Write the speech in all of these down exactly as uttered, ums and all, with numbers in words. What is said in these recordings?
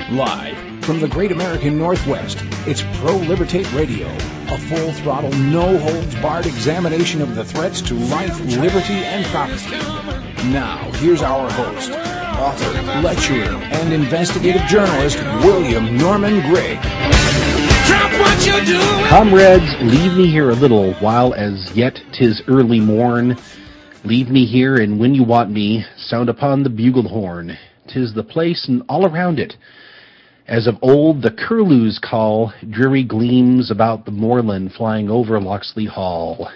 Live from the great American Northwest, it's Pro-Libertate Radio, a full-throttle, no-holds-barred examination of the threats to life, liberty, and property. Now, here's our host, author, lecturer, and investigative journalist, William Norman Grigg. Drop what you're doing. Comrades, leave me here a little while as yet 'tis early morn. Leave me here, and when you want me, sound upon the bugle horn. 'Tis the place and all around it. As of old, the curlews call, dreary gleams about the moorland flying over Locksley Hall.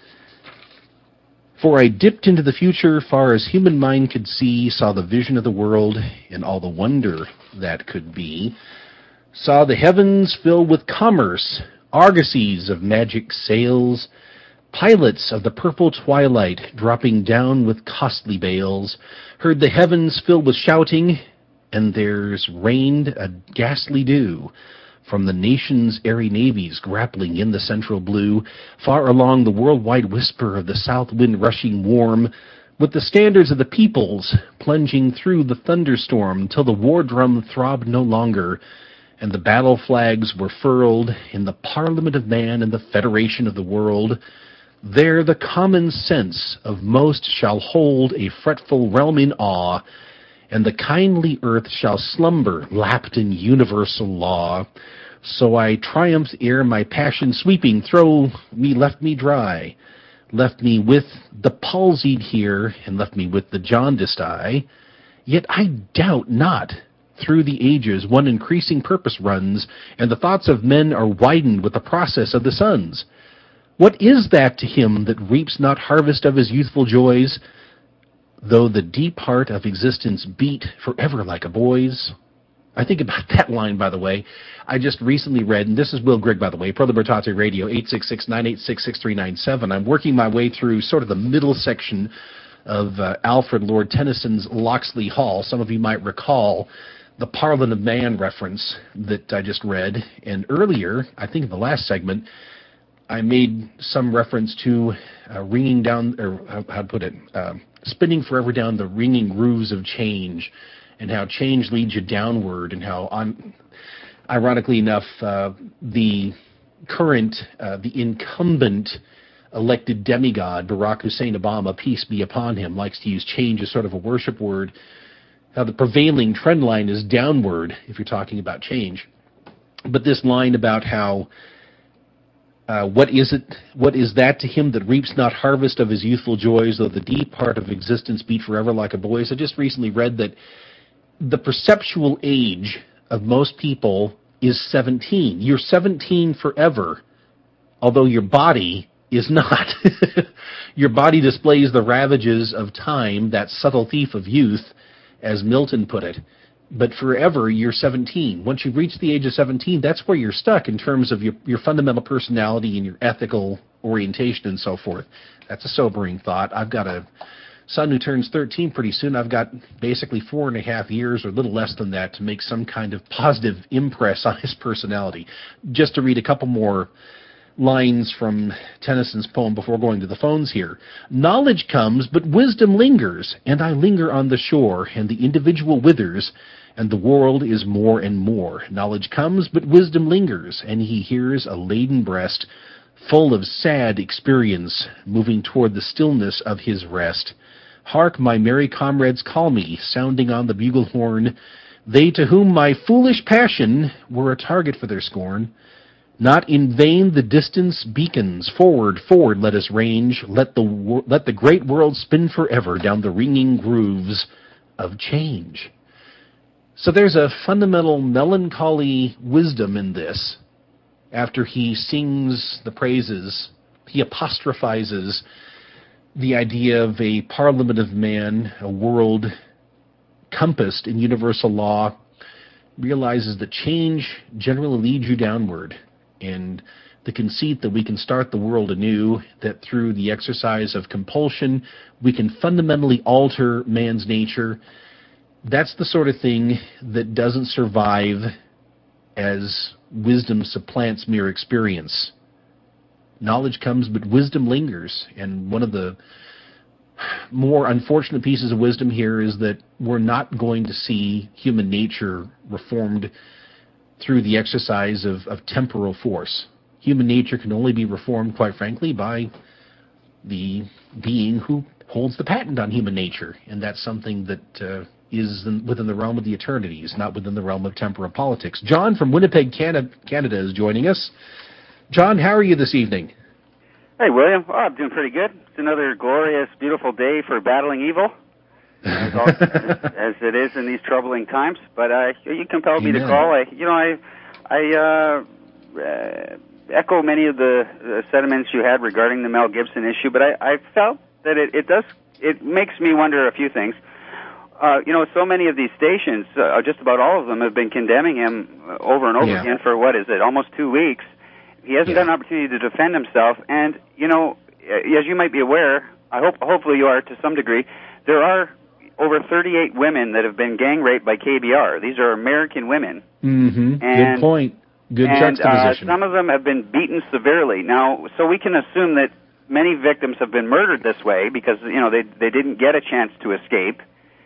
For I dipped into the future far as human mind could see, saw the vision of the world and all the wonder that could be, saw the heavens filled with commerce, argosies of magic sails, pilots of the purple twilight dropping down with costly bales, heard the heavens filled with shouting, and there's rained a ghastly dew from the nation's airy navies grappling in the central blue, far along the worldwide whisper of the south wind rushing warm, with the standards of the peoples plunging through the thunderstorm till the war drum throbbed no longer, and the battle flags were furled in the Parliament of Man and the Federation of the World. There the common sense of most shall hold a fretful realm in awe, and the kindly earth shall slumber, lapped in universal law. So I triumphed ere my passion sweeping throw me left me dry, left me with the palsied here, and left me with the jaundiced eye. Yet I doubt not, through the ages one increasing purpose runs, and the thoughts of men are widened with the process of the suns. What is that to him that reaps not harvest of his youthful joys, though the deep heart of existence beat forever like a boy's? I think about that line, by the way. I just recently read, and this is Will Grigg, by the way, Pro Libertate Radio, eight six six, nine eight six, six three nine seven. I'm working my way through sort of the middle section of uh, Alfred Lord Tennyson's Locksley Hall. Some of you might recall the Parliament of Man reference that I just read. And earlier, I think in the last segment, I made some reference to uh, ringing down, or how, how to put it, uh, spinning forever down the ringing grooves of change, and how change leads you downward, and how, on, ironically enough, uh, the current, uh, the incumbent elected demigod, Barack Hussein Obama, peace be upon him, likes to use change as sort of a worship word. How the prevailing trend line is downward, if you're talking about change. But this line about how Uh, what is it? What is that to him that reaps not harvest of his youthful joys, though the deep heart of existence beat forever like a boy's? I just recently read that the perceptual age of most people is seventeen. You're seventeen forever, although your body is not. Your body displays the ravages of time, that subtle thief of youth, as Milton put it. But forever, you're seventeen. Once you reach the age of seventeen, that's where you're stuck in terms of your, your fundamental personality and your ethical orientation and so forth. That's a sobering thought. I've got a son who turns thirteen pretty soon. I've got basically four and a half years or a little less than that to make some kind of positive impress on his personality. Just to read a couple more lines from Tennyson's poem before going to the phones here. Knowledge comes, but wisdom lingers, and I linger on the shore, and the individual withers, and the world is more and more. Knowledge comes, but wisdom lingers, and he hears a laden breast, full of sad experience, moving toward the stillness of his rest. Hark, my merry comrades call me, sounding on the bugle horn, they to whom my foolish passion were a target for their scorn. Not in vain the distance beacons. Forward, forward, let us range. Let the let the great world spin forever down the ringing grooves of change. So there's a fundamental melancholy wisdom in this. After he sings the praises, he apostrophizes the idea of a Parliament of Man, a world compassed in universal law, realizes that change generally leads you downward. And the conceit that we can start the world anew, that through the exercise of compulsion, we can fundamentally alter man's nature, that's the sort of thing that doesn't survive as wisdom supplants mere experience. Knowledge comes, but wisdom lingers. And one of the more unfortunate pieces of wisdom here is that we're not going to see human nature reformed through the exercise of, of temporal force. Human nature can only be reformed, quite frankly, by the being who holds the patent on human nature, and that's something that uh, is in, within the realm of the eternities, not within the realm of temporal politics. John from Winnipeg, Canada, Canada is joining us. John, how are you this evening? Hey, William. Oh, I'm doing pretty good. It's another glorious, beautiful day for battling evil, as, all, as it is in these troubling times. But uh, you compelled Amen. me to call. I, you know, I, I uh, uh, echo many of the uh, sentiments you had regarding the Mel Gibson issue. But I, I felt that it, it does. It makes me wonder a few things. Uh, you know, so many of these stations, uh, just about all of them, have been condemning him over and over yeah. again for what is it, almost two weeks. He hasn't yeah. got an opportunity to defend himself, and, you know, as you might be aware, I hope, hopefully you are to some degree, there are over thirty-eight women that have been gang raped by K B R. These are American women. Mm-hmm. And, Good point. Good and, juxtaposition. Uh, some of them have been beaten severely. Now, so we can assume that many victims have been murdered this way because, you know, they, they didn't get a chance to escape.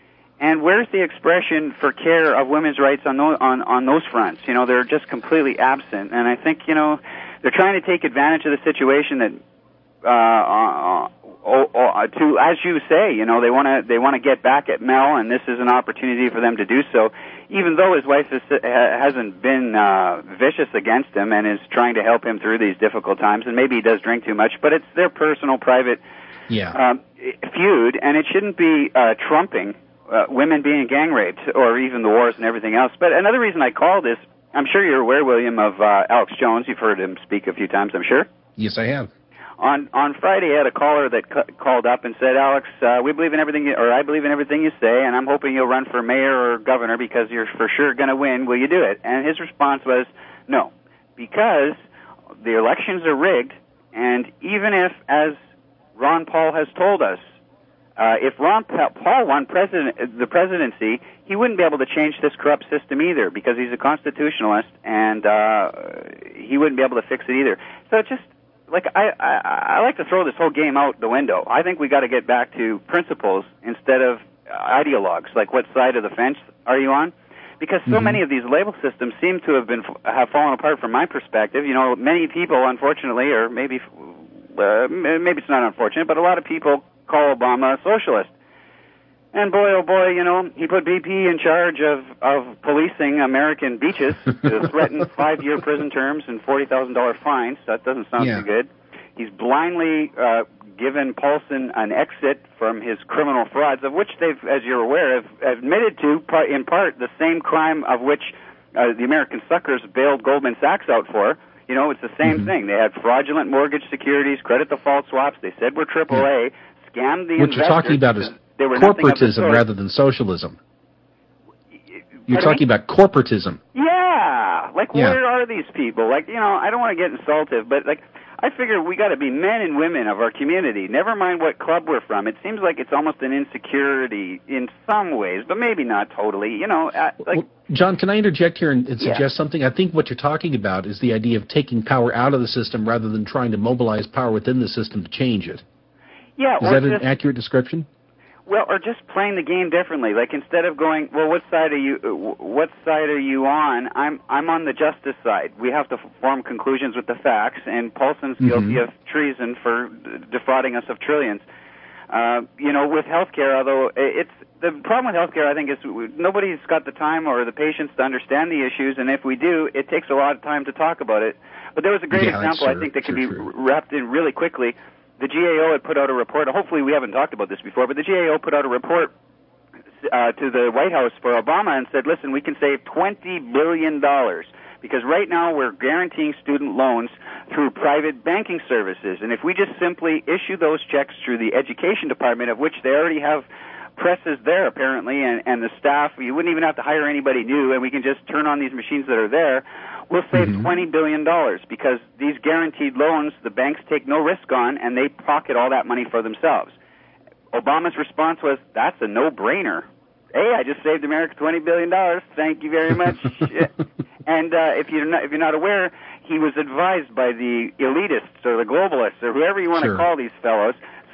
And where's the expression for care of women's rights on those, on, on those fronts? You know, they're just completely absent. And I think, you know, they're trying to take advantage of the situation that, uh, uh, uh, uh to, as you say, you know, they want to, they want to get back at Mel, and this is an opportunity for them to do so. Even though his wife is, hasn't been, uh, vicious against him and is trying to help him through these difficult times, and maybe he does drink too much, but it's their personal, private, yeah. um, feud, and it shouldn't be, uh, trumping, uh, women being gang raped, or even the wars and everything else. But another reason I called is, I'm sure you're aware, William, of uh, Alex Jones. You've heard him speak a few times, I'm sure. Yes, I have. On on Friday, I had a caller that c- called up and said, Alex, uh, we believe in everything, you, or I believe in everything you say, and I'm hoping you'll run for mayor or governor because you're for sure going to win. Will you do it? And his response was, no, because the elections are rigged, and even if, as Ron Paul has told us, Uh, if Ron Paul won president, the presidency, he wouldn't be able to change this corrupt system either because he's a constitutionalist, and uh, he wouldn't be able to fix it either. So it's just, like, I, I, I like to throw this whole game out the window. I think we got to get back to principles instead of ideologues, like what side of the fence are you on? Because so mm-hmm. many of these label systems seem to have been have fallen apart from my perspective. You know, many people, unfortunately, or maybe uh, maybe it's not unfortunate, but a lot of people call Obama a socialist. And boy, oh boy, you know, he put B P in charge of, of policing American beaches to threaten five-year prison terms and forty thousand dollars fines. That doesn't sound yeah. too good. He's blindly uh, given Paulson an exit from his criminal frauds, of which they've, as you're aware, have admitted to, in part, the same crime of which uh, the American suckers bailed Goldman Sachs out for. You know, it's the same mm-hmm. thing. They had fraudulent mortgage securities, credit default swaps. They said we're triple A. Yeah. Scammed the what you're talking about is corporatism rather than socialism. You're Pardon talking me? about corporatism. Yeah. Like, yeah. where are these people? Like, you know, I don't want to get insultive, but, like, I figure we got to be men and women of our community, never mind what club we're from. It seems like it's almost an insecurity in some ways, but maybe not totally. You know, uh, like... Well, John, can I interject here and, and suggest yeah. something? I think what you're talking about is the idea of taking power out of the system rather than trying to mobilize power within the system to change it. Yeah, is that an accurate description? Well, or just playing the game differently. Like, instead of going, well, what side are you? What side are you on? I'm I'm on the justice side. We have to form conclusions with the facts, and Paulson's mm-hmm. guilty of treason for defrauding us of trillions. Uh, you know, with healthcare, although it's the problem with healthcare, I think is nobody's got the time or the patience to understand the issues, and if we do, it takes a lot of time to talk about it. But there was a great yeah, example sure, I think that sure, can be sure. wrapped in really quickly. The G A O had put out a report. Hopefully we haven't talked about this before, but the G A O put out a report uh, to the White House for Obama and said, listen, we can save twenty billion dollars because right now we're guaranteeing student loans through private banking services. And if we just simply issue those checks through the Education Department, of which they already have presses there apparently, and, and the staff, you wouldn't even have to hire anybody new, and we can just turn on these machines that are there, we'll save mm-hmm. twenty billion dollars because these guaranteed loans, the banks take no risk on, and they pocket all that money for themselves. Obama's response was, that's a no-brainer. Hey, I just saved America twenty billion dollars. Thank you very much. And uh, if you're not, if you're not aware, he was advised by the elitists or the globalists or whoever you want sure. to call these fellows,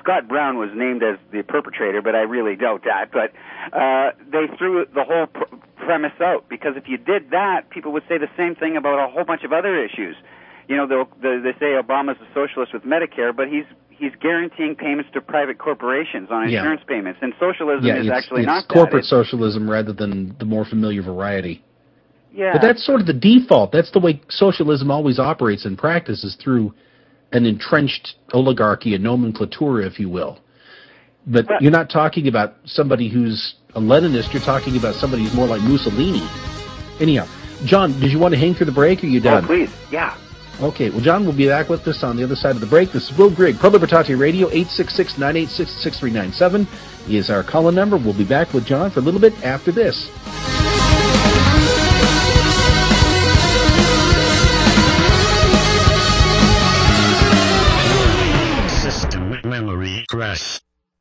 Scott Brown was named as the perpetrator, but I really doubt that. But uh, they threw the whole pr- premise out, because if you did that, people would say the same thing about a whole bunch of other issues. You know, they'll, they say Obama's a socialist with Medicare, but he's he's guaranteeing payments to private corporations on insurance yeah. payments, and socialism yeah, is it's, actually it's not corporate that. It's corporate socialism rather than the more familiar variety. Yeah. But that's sort of the default. That's the way socialism always operates in practice, is through an entrenched oligarchy, a nomenclatura, if you will. But, but you're not talking about somebody who's a Leninist. You're talking about somebody who's more like Mussolini. Anyhow, John, did you want to hang through the break, or are you done? Oh, please. Yeah. Okay. Well, John will be back with us on the other side of the break. This is Will Grigg, Pro Libertate Radio. Eight six six, nine eight six, six three nine seven is our call-in number. We'll be back with John for a little bit after this. Memory crash.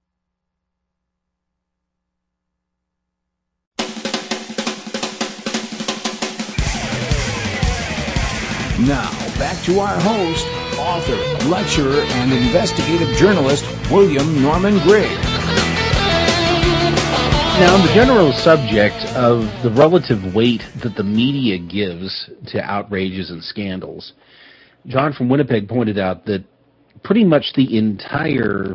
Now, back to our host, author, lecturer, and investigative journalist, William Norman Grigg. Now, on the general subject of the relative weight that the media gives to outrages and scandals, John from Winnipeg pointed out that pretty much the entire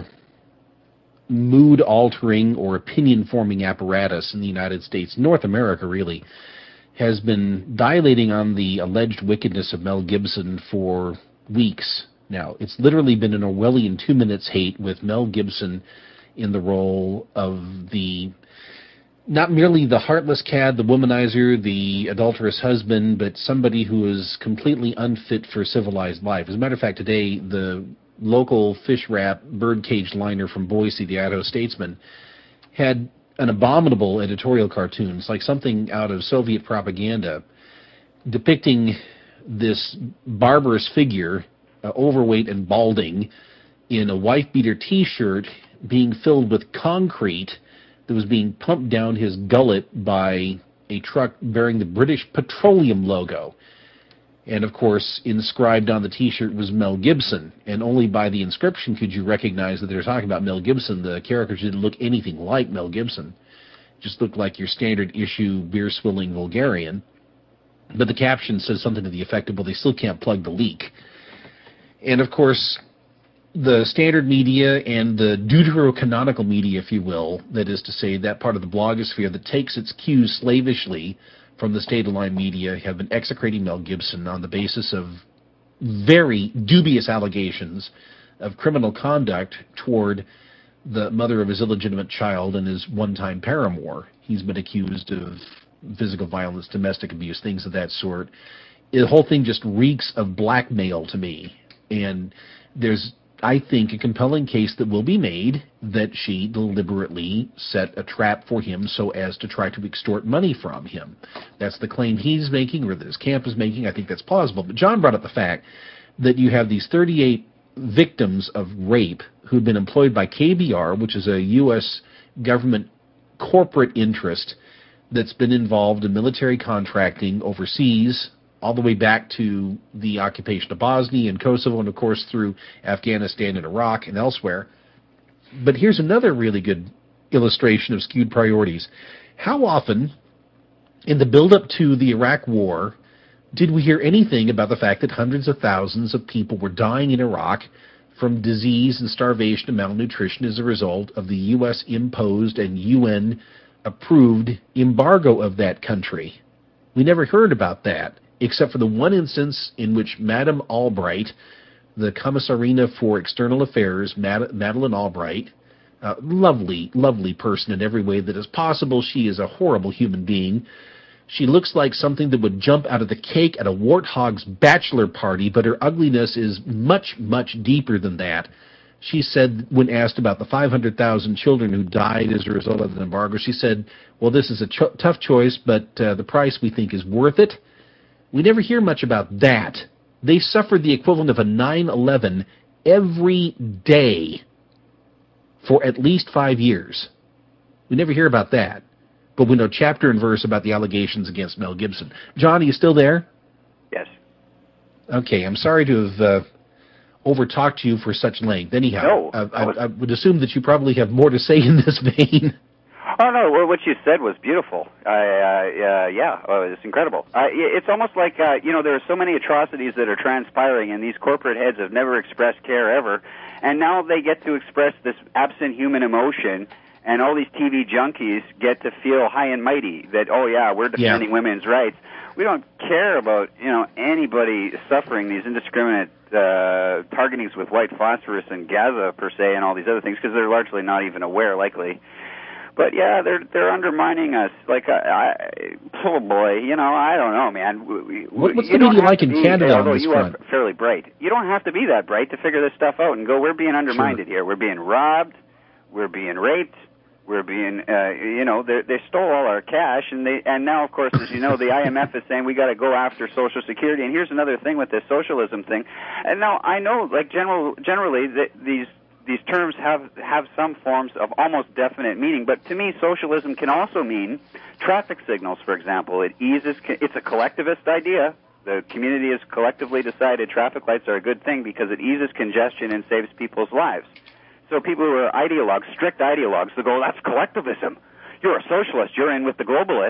mood-altering or opinion-forming apparatus in the United States, North America really, has been dilating on the alleged wickedness of Mel Gibson for weeks now. It's literally been an Orwellian two minutes hate with Mel Gibson in the role of the, not merely the heartless cad, the womanizer, the adulterous husband, but somebody who is completely unfit for civilized life. As a matter of fact, today, the local fish wrap birdcage liner from Boise, the Idaho Statesman, had an abominable editorial cartoon. It's like something out of Soviet propaganda, depicting this barbarous figure, uh, overweight and balding, in a wife-beater T-shirt being filled with concrete that was being pumped down his gullet by a truck bearing the British Petroleum logo. And, of course, inscribed on the T-shirt was Mel Gibson, and only by the inscription could you recognize that they were talking about Mel Gibson. The characters didn't look anything like Mel Gibson. Just looked like your standard issue beer-swilling vulgarian. But the caption says something to the effect of, well, they still can't plug the leak. And, of course, the standard media and the deuterocanonical media, if you will, that is to say that part of the blogosphere that takes its cues slavishly from the state-of-line media, have been execrating Mel Gibson on the basis of very dubious allegations of criminal conduct toward the mother of his illegitimate child and his one-time paramour. He's been accused of physical violence, domestic abuse, things of that sort. The whole thing just reeks of blackmail to me. And there's, I think, a compelling case that will be made that she deliberately set a trap for him so as to try to extort money from him. That's the claim he's making, or that his camp is making. I think that's plausible. But John brought up the fact that you have these thirty-eight victims of rape who've been employed by K B R, which is a U S government corporate interest that's been involved in military contracting overseas, all the way back to the occupation of Bosnia and Kosovo, and of course through Afghanistan and Iraq and elsewhere. But here's another really good illustration of skewed priorities. How often, in the build-up to the Iraq War, did we hear anything about the fact that hundreds of thousands of people were dying in Iraq from disease and starvation and malnutrition as a result of the U S imposed and U N-approved embargo of that country? We never heard about that, except for the one instance in which Madame Albright, the Commissarina for External Affairs, Mad- Madeleine Albright, uh, lovely, lovely person in every way that is possible. She is a horrible human being. She looks like something that would jump out of the cake at a warthog's bachelor party, but her ugliness is much, much deeper than that. She said, when asked about the five hundred thousand children who died as a result of the embargo, she said, well, this is a cho- tough choice, but uh, the price we think is worth it. We never hear much about that. They suffered the equivalent of a nine eleven every day for at least five years. We never hear about that. But we know chapter and verse about the allegations against Mel Gibson. John, are you still there? Yes. Okay, I'm sorry to have uh, overtalked you for such length. Anyhow, No, uh, I, was, I, I would assume that you probably have more to say in this vein. Oh no! Well, what you said was beautiful. Uh, uh, yeah, oh, it's incredible. Uh, it's almost like uh, you know there are so many atrocities that are transpiring, and these corporate heads have never expressed care ever, and now they get to express this absent human emotion, and all these T V junkies get to feel high and mighty that oh yeah, we're defending yeah. women's rights. We don't care about you know anybody suffering these indiscriminate uh, targetings with white phosphorus in Gaza per se, and all these other things because they're largely not even aware, likely. But yeah, they're they're undermining us. Like, I, I, oh boy, you know, I don't know, man. We, what, what's you the media like to in be, Canada although on this you front? are fairly bright. You don't have to be that bright to figure this stuff out and go, we're being undermined Sure. here. We're being robbed. We're being raped. We're being, uh, you know, they they stole all our cash, and they and now, of course, as you know, the I M F is saying we got to go after Social Security. And here's another thing with this socialism thing. And now I know, like general generally, that these. These terms have, have some forms of almost definite meaning, but to me, socialism can also mean traffic signals, for example. It eases, it's a collectivist idea. The community has collectively decided traffic lights are a good thing because it eases congestion and saves people's lives. So people who are ideologues, strict ideologues, they go, that's collectivism. You're a socialist. You're in with the globalists.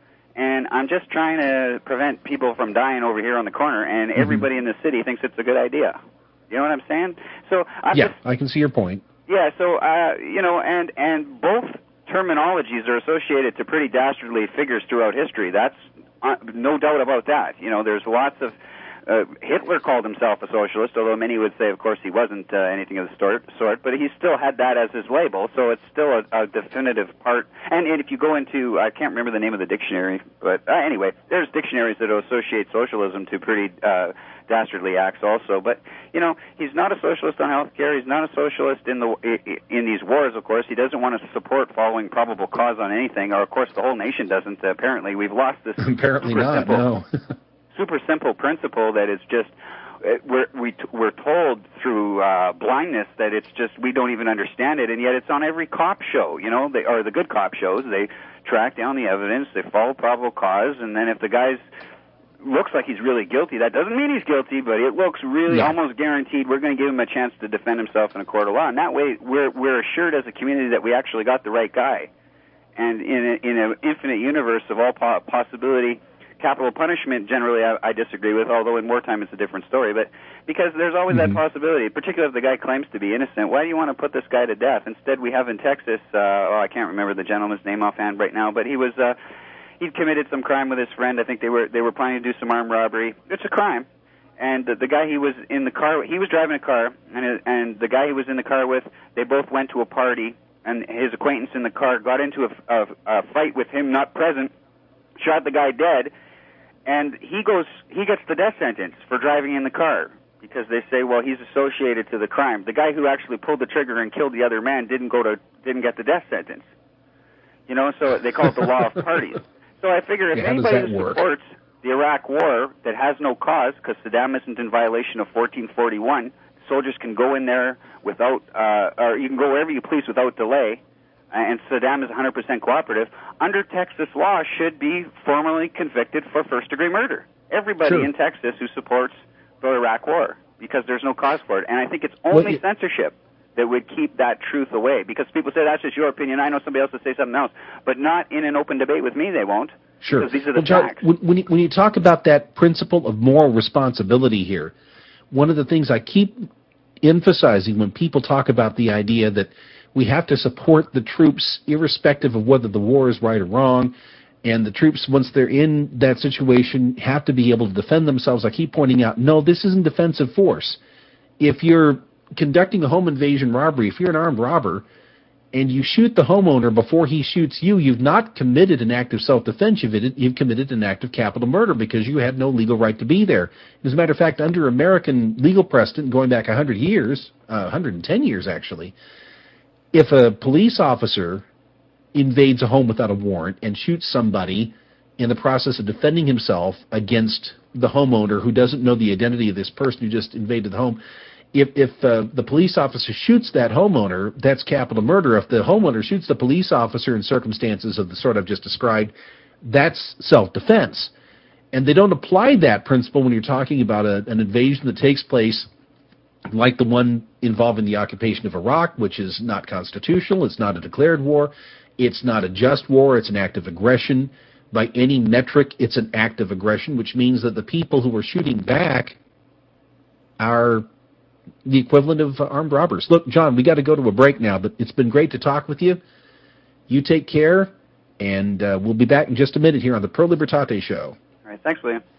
And I'm just trying to prevent people from dying over here on the corner, and mm-hmm. everybody in the city thinks it's a good idea. You know what I'm saying? So I'm yeah, just, I can see your point. Yeah, so uh, you know, and and both terminologies are associated to pretty dastardly figures throughout history. That's uh, no doubt about that. You know, there's lots of uh, Hitler called himself a socialist, although many would say, of course, he wasn't uh, anything of the sort, sort. But he still had that as his label, so it's still a, a definitive part. And, and if you go into, I can't remember the name of the dictionary, but uh, anyway, there's dictionaries that associate socialism to pretty uh, dastardly acts also. But you know, he's not a socialist on health care. He's not a socialist in the in these wars, of course. He doesn't want to support following probable cause on anything, or of course the whole nation doesn't. Uh, apparently, we've lost this apparently super not simple, no super simple principle that it's just we're we, we're told through uh, blindness that it's just we don't even understand it, and yet it's on every cop show. You know, they or the good cop shows. They track down the evidence, they follow probable cause, and then if the guy's looks like he's really guilty. That doesn't mean he's guilty, but it looks really yeah. almost guaranteed we're going to give him a chance to defend himself in a court of law. And that way, we're we're assured as a community that we actually got the right guy. And in a, in an infinite universe of all po- possibility, capital punishment generally I, I disagree with, although in wartime it's a different story. But because there's always mm-hmm. that possibility, particularly if the guy claims to be innocent, why do you want to put this guy to death? Instead, we have in Texas, uh, oh, I can't remember the gentleman's name offhand right now, but he was... Uh, He'd committed some crime with his friend. I think they were they were planning to do some armed robbery. It's a crime, and the, the guy he was in the car, he was driving a car, and and the guy he was in the car with, they both went to a party, and his acquaintance in the car got into a, a, a fight with him not present, shot the guy dead, and he goes he gets the death sentence for driving in the car because they say, well, he's associated to the crime. The guy who actually pulled the trigger and killed the other man didn't go to didn't get the death sentence. You know, so they call it the law of parties. So I figure if yeah, anybody who work? supports the Iraq War that has no cause, because Saddam isn't in violation of fourteen forty-one, soldiers can go in there without, uh, or you can go wherever you please without delay, and Saddam is one hundred percent cooperative, under Texas law should be formally convicted for first-degree murder. Everybody sure. in Texas who supports the Iraq War, because there's no cause for it. And I think it's only well, you- censorship that would keep that truth away. Because people say, that's just your opinion. I know somebody else will say something else. But not in an open debate with me, they won't. Sure. Because these are the well, John, facts. when, when, you, when you talk about that principle of moral responsibility here, one of the things I keep emphasizing when people talk about the idea that we have to support the troops irrespective of whether the war is right or wrong, and the troops, once they're in that situation, have to be able to defend themselves, I keep pointing out, no, this isn't defensive force. If you're conducting a home invasion robbery, if you're an armed robber and you shoot the homeowner before he shoots you, you've not committed an act of self-defense, you've, you've committed an act of capital murder because you had no legal right to be there. As a matter of fact, under American legal precedent going back one hundred years, uh, one hundred ten years actually, if a police officer invades a home without a warrant and shoots somebody in the process of defending himself against the homeowner who doesn't know the identity of this person who just invaded the home, If if uh, the police officer shoots that homeowner, that's capital murder. If the homeowner shoots the police officer in circumstances of the sort I've just described, that's self-defense. And they don't apply that principle when you're talking about a, an invasion that takes place like the one involving the occupation of Iraq, which is not constitutional, it's not a declared war, it's not a just war, it's an act of aggression. By any metric, it's an act of aggression, which means that the people who are shooting back are the equivalent of armed robbers. Look, John, we got to go to a break now, but it's been great to talk with you. You take care, and uh, we'll be back in just a minute here on the Pro Libertate Show. All right, thanks, William.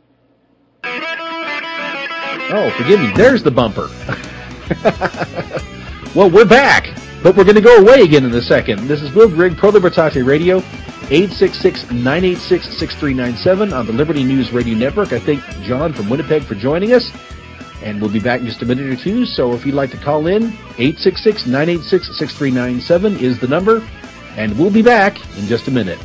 Oh, forgive me, there's the bumper. Well, we're back, but we're going to go away again in a second. This is Will Grigg, Pro Libertate Radio, eight six six, nine eight six, six three nine seven on the Liberty News Radio Network. I thank John from Winnipeg for joining us, and we'll be back in just a minute or two. So if you'd like to call in, eight six six, nine eight six, six three nine seven is the number, and we'll be back in just a minute.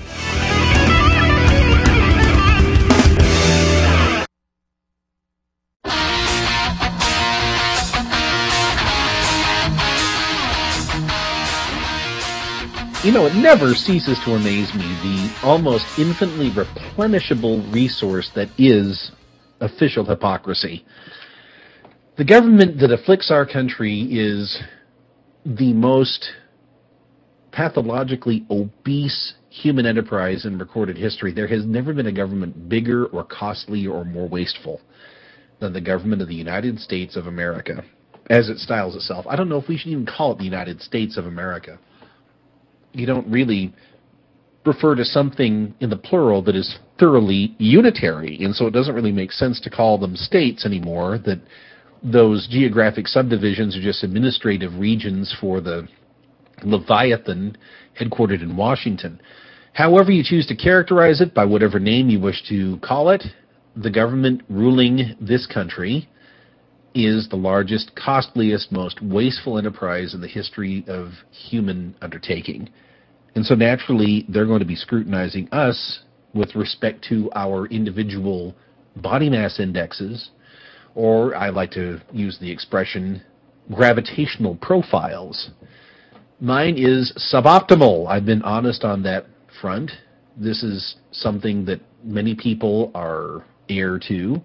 You know, it never ceases to amaze me, the almost infinitely replenishable resource that is official hypocrisy. The government that afflicts our country is the most pathologically obese human enterprise in recorded history. There has never been a government bigger or costlier or more wasteful than the government of the United States of America, as it styles itself. I don't know if we should even call it the United States of America. You don't really refer to something in the plural that is thoroughly unitary, and so it doesn't really make sense to call them states anymore, that those geographic subdivisions are just administrative regions for the Leviathan headquartered in Washington. However you choose to characterize it, by whatever name you wish to call it, the government ruling this country is the largest, costliest, most wasteful enterprise in the history of human undertaking. And so naturally, they're going to be scrutinizing us with respect to our individual body mass indexes, or I like to use the expression, gravitational profiles. Mine is suboptimal. I've been honest on that front. This is something that many people are heir to.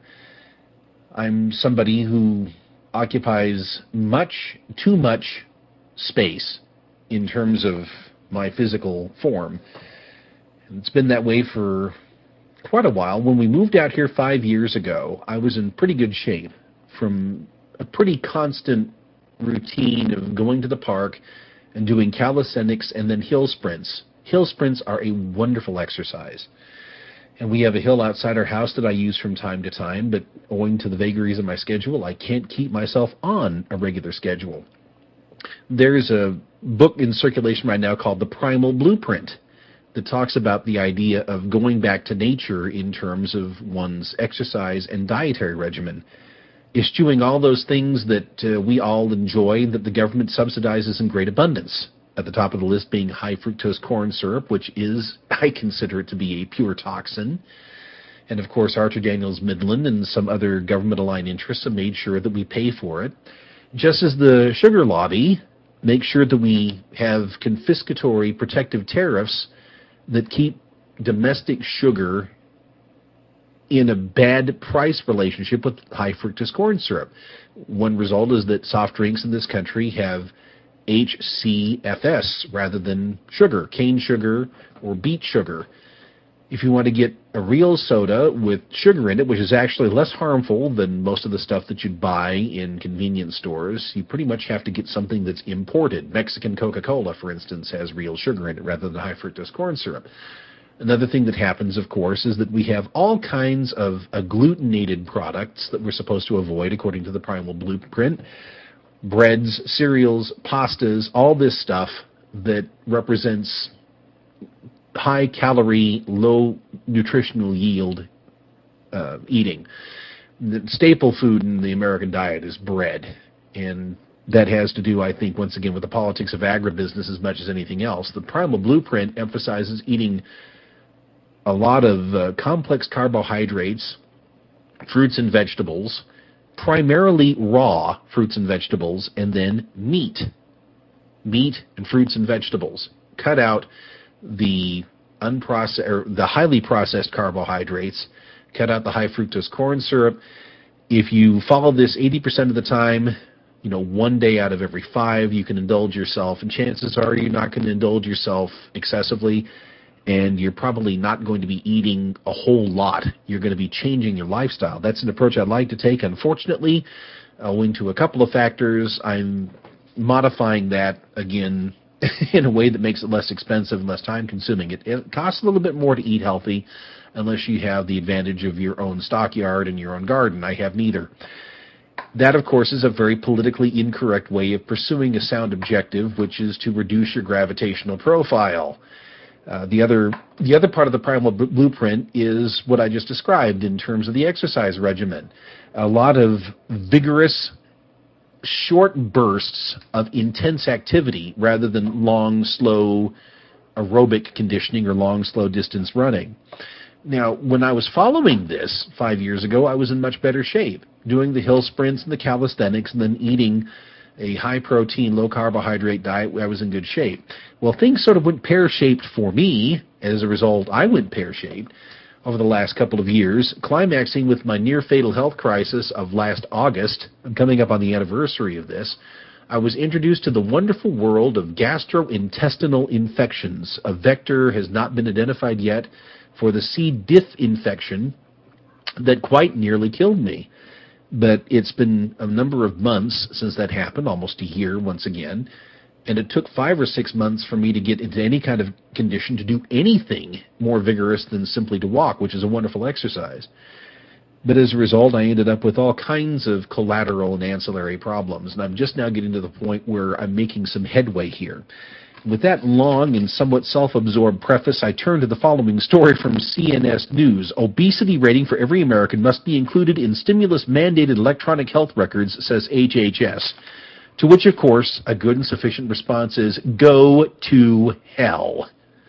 I'm somebody who occupies much, too much space in terms of my physical form. And it's been that way for quite a while. When we moved out here five years ago, I was in pretty good shape from a pretty constant routine of going to the park and doing calisthenics and then hill sprints. Hill sprints are a wonderful exercise. And we have a hill outside our house that I use from time to time, but owing to the vagaries of my schedule, I can't keep myself on a regular schedule. There's a book in circulation right now called The Primal Blueprint that talks about the idea of going back to nature in terms of one's exercise and dietary regimen, eschewing all those things that uh, we all enjoy that the government subsidizes in great abundance. At the top of the list being high fructose corn syrup, which is, I consider it to be a pure toxin. And of course, Archer Daniels Midland and some other government-aligned interests have made sure that we pay for it. Just as the sugar lobby makes sure that we have confiscatory protective tariffs that keep domestic sugar in a bad price relationship with high fructose corn syrup. One result is that soft drinks in this country have H C F S rather than sugar, cane sugar or beet sugar. If you want to get a real soda with sugar in it, which is actually less harmful than most of the stuff that you'd buy in convenience stores, you pretty much have to get something that's imported. Mexican Coca-Cola, for instance, has real sugar in it rather than high fructose corn syrup. Another thing that happens, of course, is that we have all kinds of agglutinated products that we're supposed to avoid according to the Primal Blueprint. Breads, cereals, pastas, all this stuff that represents high-calorie, low-nutritional yield uh, eating. The staple food in the American diet is bread, and that has to do, I think, once again, with the politics of agribusiness as much as anything else. The Primal Blueprint emphasizes eating a lot of uh, complex carbohydrates, fruits and vegetables, primarily raw fruits and vegetables, and then meat. Meat and fruits and vegetables. Cut out the unprocessed or the highly processed carbohydrates, cut out the high fructose corn syrup. If you follow this eighty percent of the time, you know, one day out of every five you can indulge yourself, and chances are you're not going to indulge yourself excessively, and you're probably not going to be eating a whole lot. You're going to be changing your lifestyle. That's an approach I'd like to take. Unfortunately, owing to a couple of factors, I'm modifying that again in a way that makes it less expensive and less time-consuming. It, it costs a little bit more to eat healthy unless you have the advantage of your own stockyard and your own garden. I have neither. That, of course, is a very politically incorrect way of pursuing a sound objective, which is to reduce your gravitational profile. Uh, the other the other part of the primal b- blueprint is what I just described in terms of the exercise regimen. A lot of vigorous, short bursts of intense activity rather than long, slow aerobic conditioning or long, slow distance running. Now, when I was following this five years ago, I was in much better shape, doing the hill sprints and the calisthenics and then eating a high-protein, low-carbohydrate diet. I was in good shape. Well, things sort of went pear-shaped for me. As a result, I went pear-shaped over the last couple of years, climaxing with my near-fatal health crisis of last August. I'm coming up on the anniversary of this. I was introduced to the wonderful world of gastrointestinal infections. A vector has not been identified yet for the C. diff infection that quite nearly killed me. But it's been a number of months since that happened, almost a year once again, and it took five or six months for me to get into any kind of condition to do anything more vigorous than simply to walk, which is a wonderful exercise. But as a result, I ended up with all kinds of collateral and ancillary problems, and I'm just now getting to the point where I'm making some headway here. With that long and somewhat self-absorbed preface, I turn to the following story from C N S News. Obesity rating for every American must be included in stimulus-mandated electronic health records, says H H S. To which, of course, a good and sufficient response is, go to hell.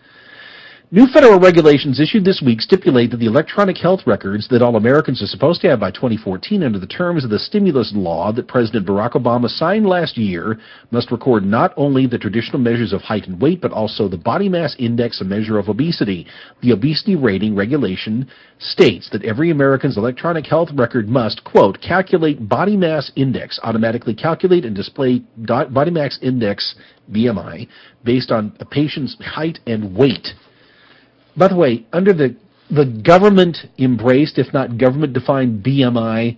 New federal regulations issued this week stipulate that the electronic health records that all Americans are supposed to have by twenty fourteen under the terms of the stimulus law that President Barack Obama signed last year must record not only the traditional measures of height and weight, but also the body mass index, a measure of obesity. The obesity rating regulation states that every American's electronic health record must, quote, calculate body mass index, automatically calculate and display body mass index, B M I, based on a patient's height and weight. By the way, under the the government-embraced, if not government-defined B M I,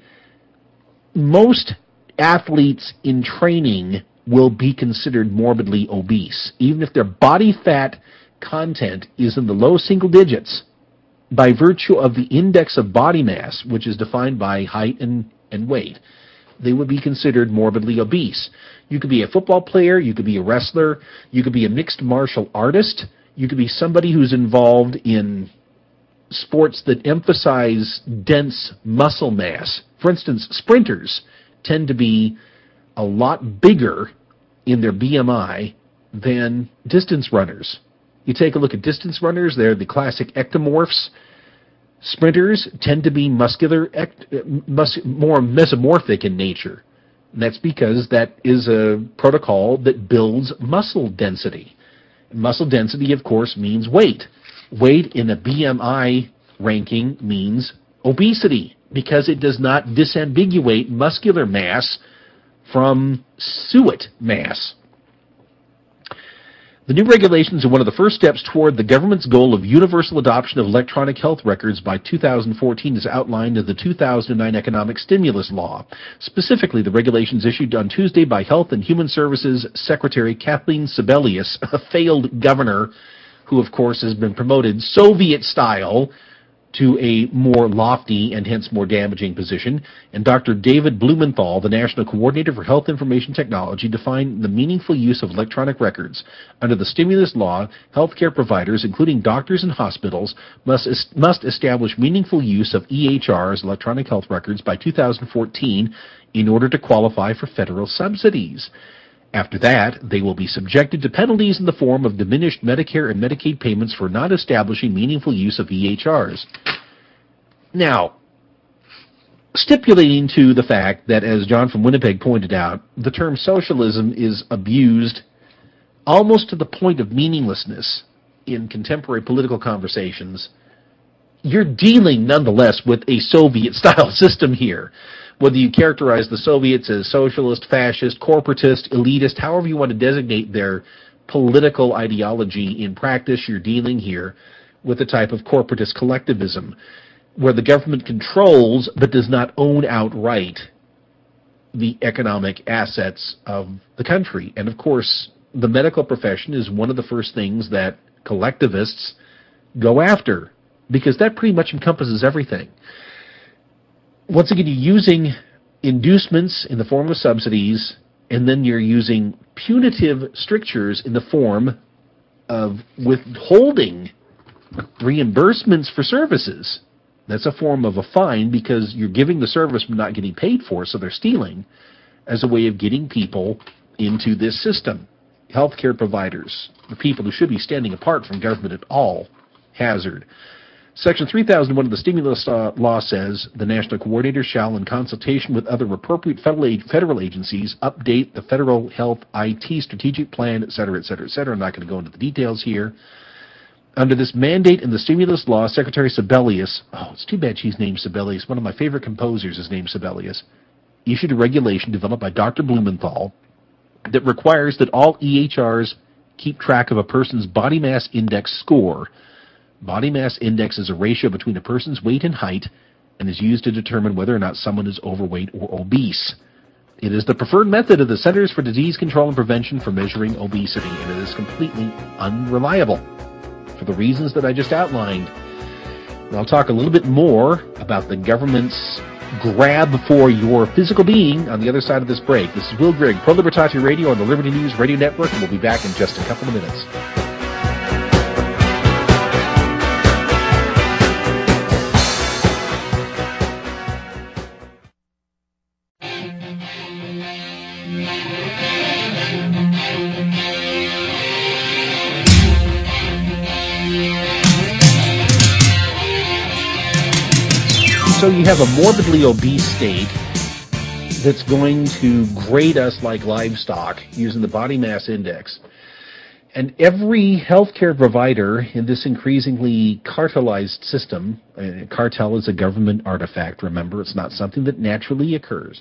most athletes in training will be considered morbidly obese, even if their body fat content is in the low single digits, by virtue of the index of body mass, which is defined by height and, and weight. They would be considered morbidly obese. You could be a football player, you could be a wrestler, you could be a mixed martial artist, you could be somebody who's involved in sports that emphasize dense muscle mass. For instance, sprinters tend to be a lot bigger in their B M I than distance runners. You take a look at distance runners, they're the classic ectomorphs. Sprinters tend to be muscular, ect- mus- more mesomorphic in nature. And that's because that is a protocol that builds muscle density. Muscle density, of course, means weight. Weight in a B M I ranking means obesity because it does not disambiguate muscular mass from suet mass. The new regulations are one of the first steps toward the government's goal of universal adoption of electronic health records by two thousand fourteen as outlined in the two thousand nine Economic Stimulus Law. Specifically, the regulations issued on Tuesday by Health and Human Services Secretary Kathleen Sebelius, a failed governor who, of course, has been promoted Soviet-style to a more lofty and hence more damaging position, and Doctor David Blumenthal, the National Coordinator for Health Information Technology, defined the meaningful use of electronic records. Under the stimulus law, healthcare providers, including doctors and hospitals, must must establish meaningful use of E H Rs, electronic health records, by two thousand fourteen in order to qualify for federal subsidies. After that, they will be subjected to penalties in the form of diminished Medicare and Medicaid payments for not establishing meaningful use of E H Rs. Now, stipulating to the fact that, as John from Winnipeg pointed out, the term socialism is abused almost to the point of meaninglessness in contemporary political conversations, you're dealing nonetheless with a Soviet-style system here. whether you characterize the Soviets as socialist, fascist, corporatist, elitist, however you want to designate their political ideology, in practice you're dealing here with a type of corporatist collectivism where the government controls but does not own outright the economic assets of the country. And of course, the medical profession is one of the first things that collectivists go after, because that pretty much encompasses everything. Once again, you're using inducements in the form of subsidies, and then you're using punitive strictures in the form of withholding reimbursements for services. That's a form of a fine because you're giving the service but not getting paid for, so they're stealing, as a way of getting people into this system. Healthcare providers, the people who should be standing apart from government at all hazard. Section three thousand one of the stimulus uh, law says the national coordinator shall, in consultation with other appropriate federal, ag- federal agencies, update the federal health I T strategic plan, et cetera, et cetera, et cetera. I'm not going to go into the details here. Under this mandate in the stimulus law, Secretary Sebelius, oh, it's too bad she's named Sebelius. One of my favorite composers is named Sebelius, issued a regulation developed by Doctor Blumenthal that requires that all E H Rs keep track of a person's body mass index score. Body mass index is a ratio between a person's weight and height and is used to determine whether or not someone is overweight or obese. It is the preferred method of the Centers for Disease Control and Prevention for measuring obesity, and it is completely unreliable for the reasons that I just outlined. And I'll talk a little bit more about the government's grab for your physical being on the other side of this break. This is Will Grigg, Pro Libertate Radio on the Liberty News Radio Network, and we'll be back in just a couple of minutes. So you have a morbidly obese state that's going to grade us like livestock using the body mass index. And every healthcare provider in this increasingly cartelized system, uh, cartel is a government artifact, remember, it's not something that naturally occurs,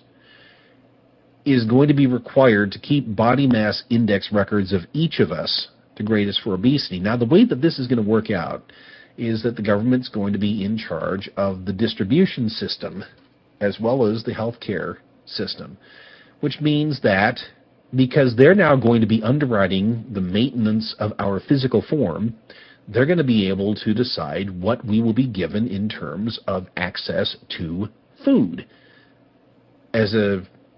is going to be required to keep body mass index records of each of us to grade us for obesity. Now, the way that this is going to work out is that the government's going to be in charge of the distribution system as well as the healthcare system, which means that because they're now going to be underwriting the maintenance of our physical form, they're going to be able to decide what we will be given in terms of access to food as a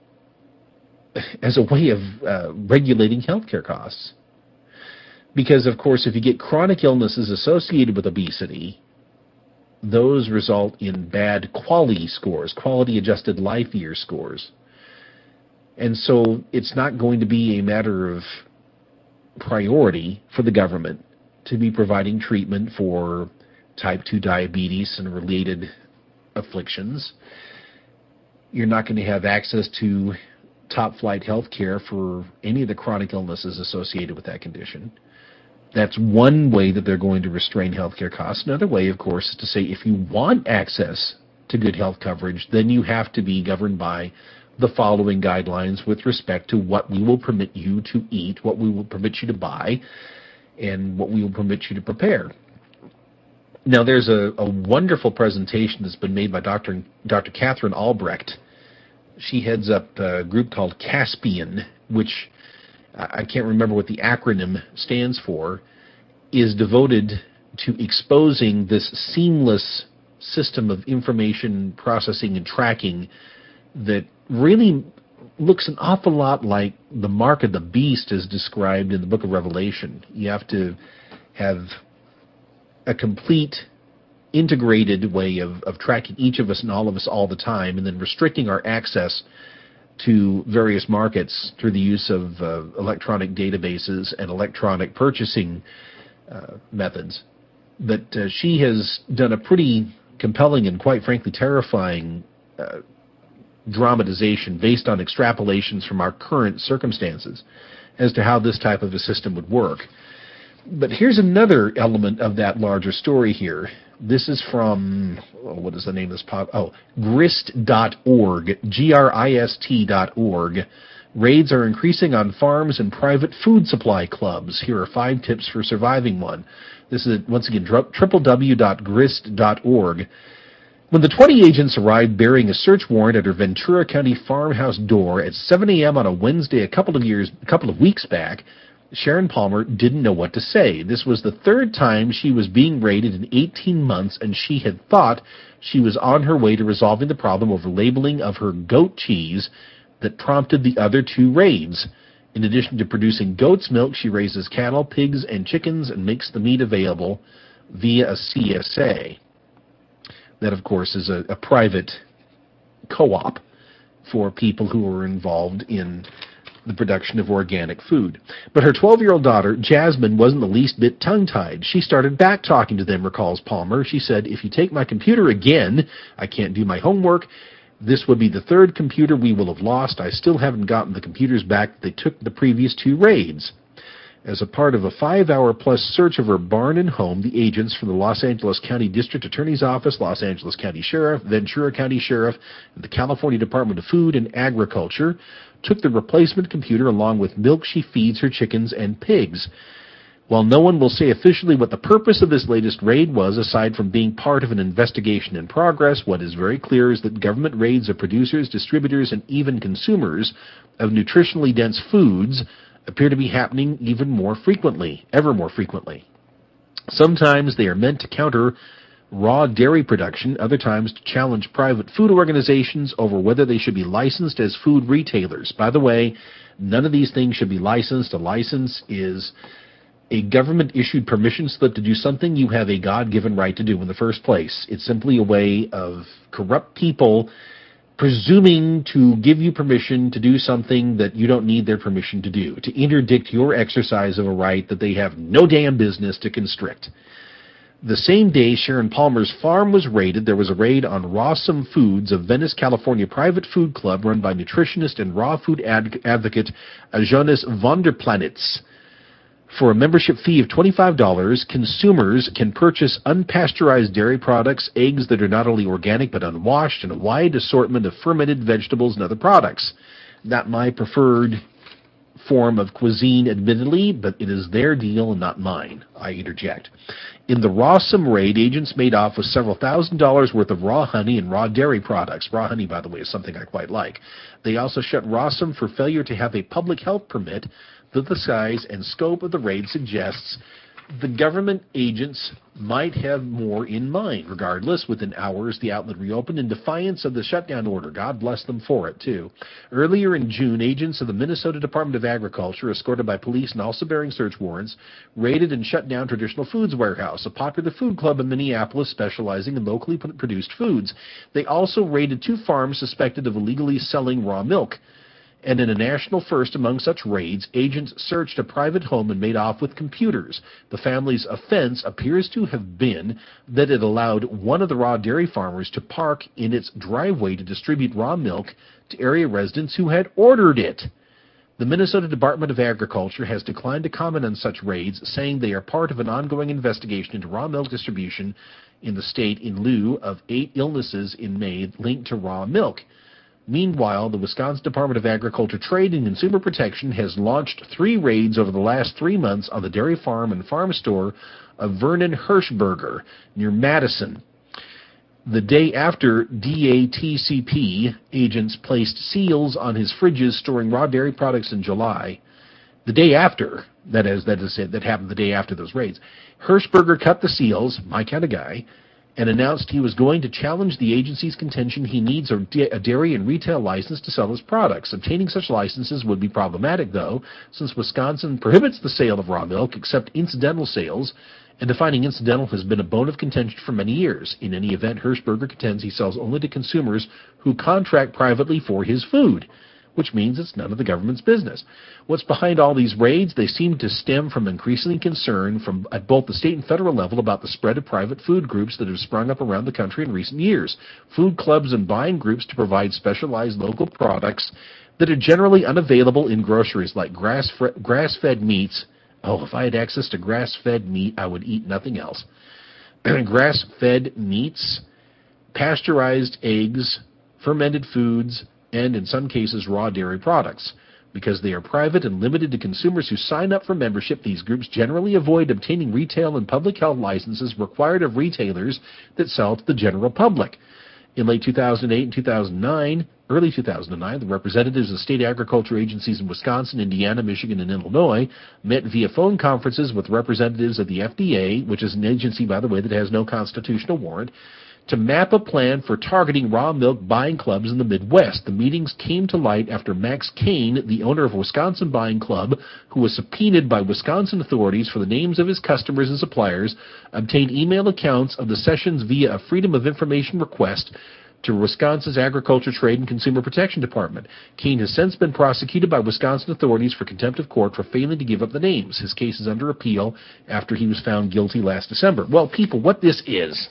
as a way of uh, regulating healthcare costs. Because, of course, if you get chronic illnesses associated with obesity, those result in bad quality scores, quality-adjusted life year scores. And so it's not going to be a matter of priority for the government to be providing treatment for type two diabetes and related afflictions. You're not going to have access to top-flight health care for any of the chronic illnesses associated with that condition. That's one way that they're going to restrain healthcare costs. Another way, of course, is to say if you want access to good health coverage, then you have to be governed by the following guidelines with respect to what we will permit you to eat, what we will permit you to buy, and what we will permit you to prepare. Now, there's a, a wonderful presentation that's been made by Doctor Doctor Catherine Albrecht. She heads up a group called Caspian, which I can't remember what the acronym stands for, is devoted to exposing this seamless system of information processing and tracking that really looks an awful lot like the mark of the beast as described in the book of Revelation. You have to have a complete integrated way of, of tracking each of us and all of us all the time, and then restricting our access to various markets through the use of uh, electronic databases and electronic purchasing uh, methods. But uh, she has done a pretty compelling and quite frankly terrifying uh, dramatization based on extrapolations from our current circumstances as to how this type of a system would work. But here's another element of that larger story here. This is from, oh, what is the name of this pod? Oh, grist dot org, G R I S T dot org. Raids are increasing on farms and private food supply clubs. Here are five tips for surviving one. This is, once again, w w w dot grist dot org. When the twenty agents arrived bearing a search warrant at her Ventura County farmhouse door at seven a m on a Wednesday a couple of years, a couple of weeks back, Sharon Palmer didn't know what to say. This was the third time she was being raided in eighteen months, and she had thought she was on her way to resolving the problem over labeling of her goat cheese that prompted the other two raids. In addition to producing goat's milk, she raises cattle, pigs, and chickens and makes the meat available via a C S A. That, of course, is a, a private co-op for people who are involved in the production of organic food. But her twelve-year-old daughter, Jasmine, wasn't the least bit tongue-tied. She started back-talking to them, recalls Palmer. She said, if you take my computer again, I can't do my homework. This would be the third computer we will have lost. I still haven't gotten the computers back they took the previous two raids. As a part of a five-hour-plus search of her barn and home, the agents from the Los Angeles County District Attorney's Office, Los Angeles County Sheriff, Ventura County Sheriff, and the California Department of Food and Agriculture took the replacement computer along with milk she feeds her chickens and pigs. While no one will say officially what the purpose of this latest raid was, aside from being part of an investigation in progress, what is very clear is that government raids of producers, distributors, and even consumers of nutritionally dense foods appear to be happening even more frequently, ever more frequently. Sometimes they are meant to counter raw dairy production, other times to challenge private food organizations over whether they should be licensed as food retailers. By the way, none of these things should be licensed. A license is a government-issued permission slip to do something you have a God-given right to do in the first place. It's simply a way of corrupt people presuming to give you permission to do something that you don't need their permission to do, to interdict your exercise of a right that they have no damn business to constrict. The same day Sharon Palmer's farm was raided, there was a raid on Rawsome Foods, a Venice, California private food club run by nutritionist and raw food ad- advocate Jonas Vonderplanitz. For a membership fee of twenty-five dollars, consumers can purchase unpasteurized dairy products, eggs that are not only organic but unwashed, and a wide assortment of fermented vegetables and other products. Not my preferred form of cuisine, admittedly, but it is their deal and not mine, I interject. In the Rawsome raid, agents made off with several thousand dollars worth of raw honey and raw dairy products. Raw honey, by the way, is something I quite like. They also shut Rawsome for failure to have a public health permit that the size and scope of the raid suggests the government agents might have more in mind. Regardless, within hours, the outlet reopened in defiance of the shutdown order. God bless them for it, too. Earlier in June, agents of the Minnesota Department of Agriculture, escorted by police and also bearing search warrants, raided and shut down Traditional Foods Warehouse, a popular food club in Minneapolis specializing in locally produced foods. They also raided two farms suspected of illegally selling raw milk. And in a national first among such raids, agents searched a private home and made off with computers. The family's offense appears to have been that it allowed one of the raw dairy farmers to park in its driveway to distribute raw milk to area residents who had ordered it. The Minnesota Department of Agriculture has declined to comment on such raids, saying they are part of an ongoing investigation into raw milk distribution in the state in lieu of eight illnesses in May linked to raw milk. Meanwhile, the Wisconsin Department of Agriculture, Trade, and Consumer Protection has launched three raids over the last three months on the dairy farm and farm store of Vernon Hirschberger near Madison. The day after D A T C P agents placed seals on his fridges storing raw dairy products in July, the day after, that is, that is it, that happened the day after those raids, Hirschberger cut the seals, my kind of guy, and announced he was going to challenge the agency's contention he needs a, da- a dairy and retail license to sell his products. Obtaining such licenses would be problematic, though, since Wisconsin prohibits the sale of raw milk except incidental sales, and defining incidental has been a bone of contention for many years. In any event, Hirschberger contends he sells only to consumers who contract privately for his food, which means it's none of the government's business. What's behind all these raids? They seem to stem from increasing concern from at both the state and federal level about the spread of private food groups that have sprung up around the country in recent years. Food clubs and buying groups to provide specialized local products that are generally unavailable in groceries, like grass grass-fed meats. Oh, if I had access to grass-fed meat, I would eat nothing else. grass-fed meats, pasteurized eggs, fermented foods, and in some cases raw dairy products. Because they are private and limited to consumers who sign up for membership, these groups generally avoid obtaining retail and public health licenses required of retailers that sell to the general public. In late two thousand eight and two thousand nine, early two thousand nine, the representatives of state agriculture agencies in Wisconsin, Indiana, Michigan, and Illinois met via phone conferences with representatives of the F D A, which is an agency, by the way, that has no constitutional warrant, to map a plan for targeting raw milk buying clubs in the Midwest. The meetings came to light after Max Kane, the owner of Wisconsin Buying Club, who was subpoenaed by Wisconsin authorities for the names of his customers and suppliers, obtained email accounts of the sessions via a Freedom of Information request to Wisconsin's Agriculture, Trade, and Consumer Protection Department. Kane has since been prosecuted by Wisconsin authorities for contempt of court for failing to give up the names. His case is under appeal after he was found guilty last December. Well, people, what this is,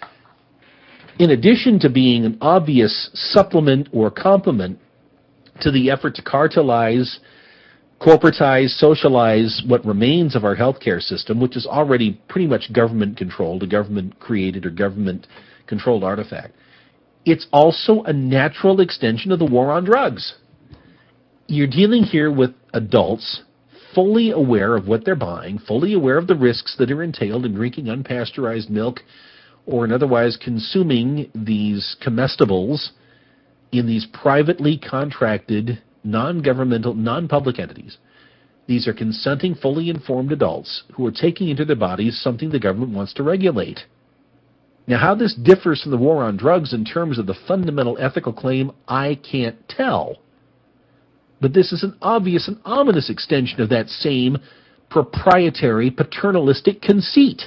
in addition to being an obvious supplement or complement to the effort to cartelize, corporatize, socialize what remains of our healthcare system, which is already pretty much government-controlled, a government-created or government-controlled artifact, it's also a natural extension of the war on drugs. You're dealing here with adults fully aware of what they're buying, fully aware of the risks that are entailed in drinking unpasteurized milk or in otherwise consuming these comestibles in these privately contracted, non-governmental, non-public entities. These are consenting, fully informed adults who are taking into their bodies something the government wants to regulate. Now, how this differs from the war on drugs in terms of the fundamental ethical claim, I can't tell. But this is an obvious and ominous extension of that same proprietary, paternalistic conceit.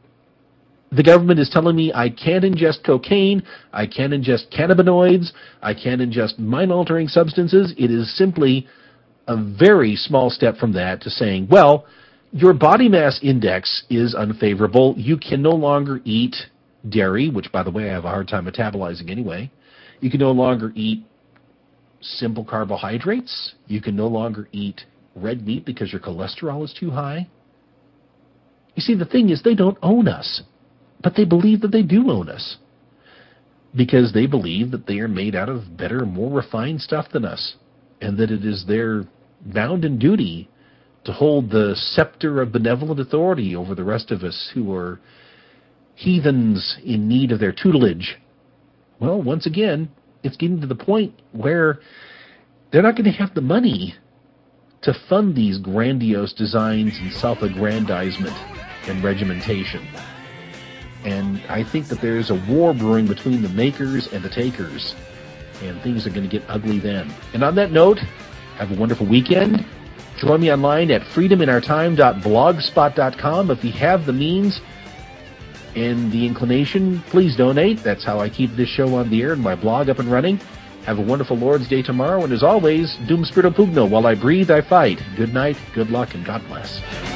The government is telling me I can't ingest cocaine, I can't ingest cannabinoids, I can't ingest mind-altering substances. It is simply a very small step from that to saying, well, your body mass index is unfavorable. You can no longer eat dairy, which, by the way, I have a hard time metabolizing anyway. You can no longer eat simple carbohydrates. You can no longer eat red meat because your cholesterol is too high. You see, the thing is, they don't own us. But they believe that they do own us because they believe that they are made out of better, more refined stuff than us, and that it is their bounden duty to hold the scepter of benevolent authority over the rest of us who are heathens in need of their tutelage. Well, once again, it's getting to the point where they're not going to have the money to fund these grandiose designs and self-aggrandizement and regimentation. And I think that there's a war brewing between the makers and the takers, and things are going to get ugly then. And on that note, have a wonderful weekend. Join me online at freedom in our time dot blogspot dot com. If you have the means and the inclination, please donate. That's how I keep this show on the air and my blog up and running. Have a wonderful Lord's Day tomorrow, and as always, Dum Spirito Pugno. While I breathe, I fight. Good night, good luck, and God bless.